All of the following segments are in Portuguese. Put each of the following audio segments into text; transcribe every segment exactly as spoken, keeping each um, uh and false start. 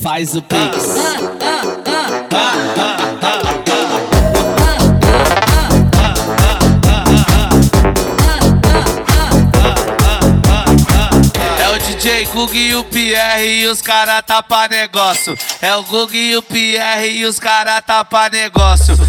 faz o pix. É o D J Gug e o Pierre e os cara tá pra negócio. É o Gug e o Pierre e os cara tá pra negócio.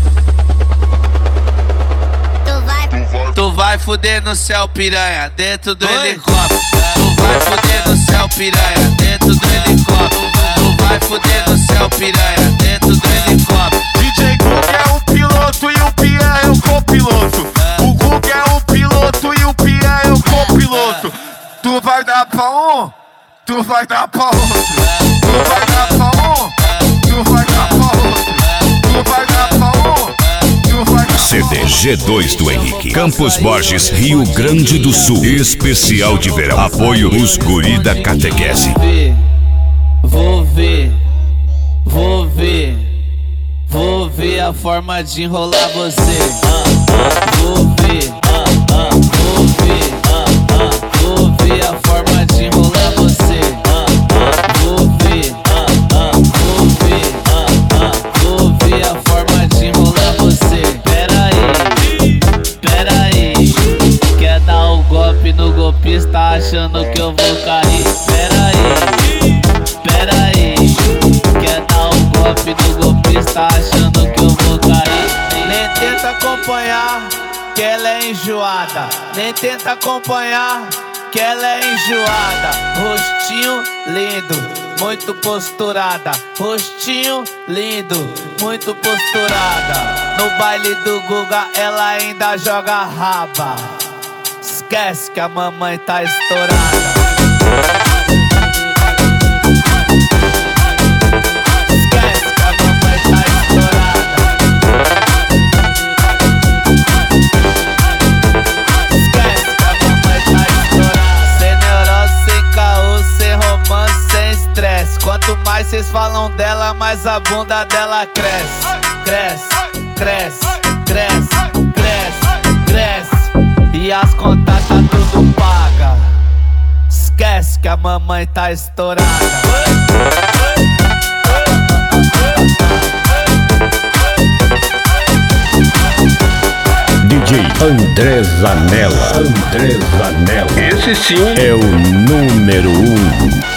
Tu vai fuder no céu, piranha, dentro do helicóptero. Tu vai fuder no céu, piranha, dentro do helicóptero. Tu vai fuder no céu, piranha, dentro do helicóptero. D J Gug é o piloto e o Pierre é o copiloto. O Gug é o piloto e o Pierre é o copiloto. Tu vai dar pra um, tu vai dar pra outro. Tu vai dar pra um, tu vai dar pra outro. Tu vai dar pra um, tu vai dar pra outro. C D G dois do Henrique. Campos Borges, Rio Grande do Sul. Especial de verão. Apoio os guri da catequese. Vou ver, vou ver, vou ver a forma de enrolar você. Vou ver, vou ver, vou ver a forma de enrolar você. Vou ver, vou ver, vou ver a forma de enrolar você. Pera aí, pera aí, quer dar o golpe no golpista achando que eu vou cair. Pera aí, pera aí, quer dar um golpe no golpista achando que eu vou cair. Nem tenta acompanhar, que ela é enjoada. Nem tenta acompanhar, que ela é enjoada. Rostinho lindo, muito posturada. Rostinho lindo, muito posturada. No baile do Guga ela ainda joga raba. Esquece que a mamãe tá estourada. Quanto mais cês falam dela, mais a bunda dela cresce. Cresce, cresce, cresce, cresce, cresce. E as contas tá tudo paga. Esquece que a mamãe tá estourada. D J André Zanella. André Zanella. Esse sim é o número um.